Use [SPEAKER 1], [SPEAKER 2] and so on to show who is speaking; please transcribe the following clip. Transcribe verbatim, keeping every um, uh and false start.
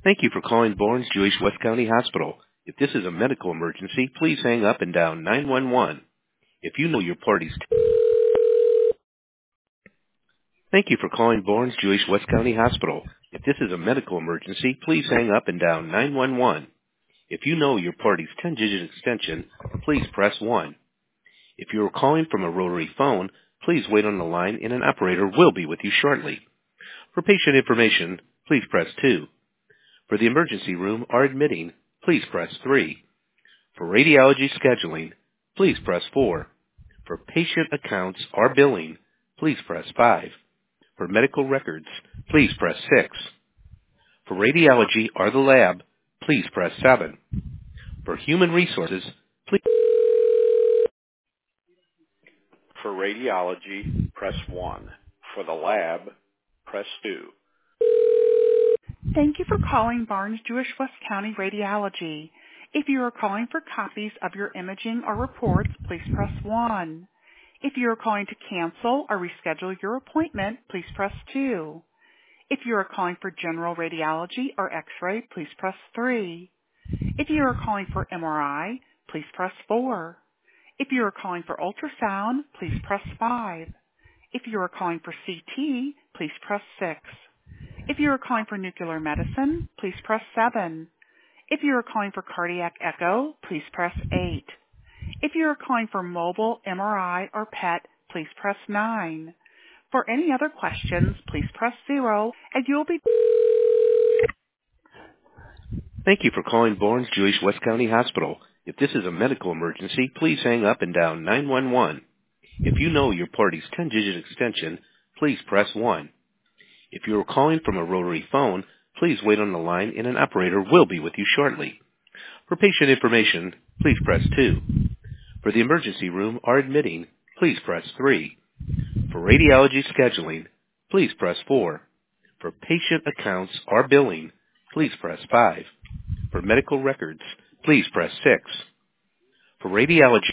[SPEAKER 1] Thank you for calling Barnes Jewish West County Hospital. If this is a medical emergency, please hang up and dial nine one one. If you know your party's... Thank you for calling Barnes Jewish West County Hospital. If this is a medical emergency, please hang up and dial nine one one. If you know your party's ten-digit extension, please press one. If you are calling from a rotary phone, please wait on the line and an operator will be with you shortly. For patient information, please press two. For the emergency room or admitting, please press three. For radiology scheduling, please press four. For patient accounts or billing, please press five. For medical records, please press six. For radiology or the lab, please press seven. For human resources, please... For radiology, press one. For the lab, press two.
[SPEAKER 2] Thank you for calling Barnes Jewish West County Radiology. If you are calling for copies of your imaging or reports, please press one. If you are calling to cancel or reschedule your appointment, please press two. If you are calling for general radiology or x-ray, please press three. If you are calling for M R I, please press four. If you are calling for ultrasound, please press five. If you are calling for C T, please press six. If you are calling for nuclear medicine, please press seven. If you are calling for cardiac echo, please press eight. If you are calling for mobile M R I or P E T, please press nine. For any other questions, please press zero and you will be...
[SPEAKER 1] Thank you for calling Barnes Jewish West County Hospital. If this is a medical emergency, please hang up and dial nine one one. If you know your party's ten-digit extension, please press one. If you are calling from a rotary phone, please wait on the line and an operator will be with you shortly. For patient information, please press two. For the emergency room or admitting, please press three. For radiology scheduling, please press four. For patient accounts or billing, please press five. For medical records, please press six. For radiology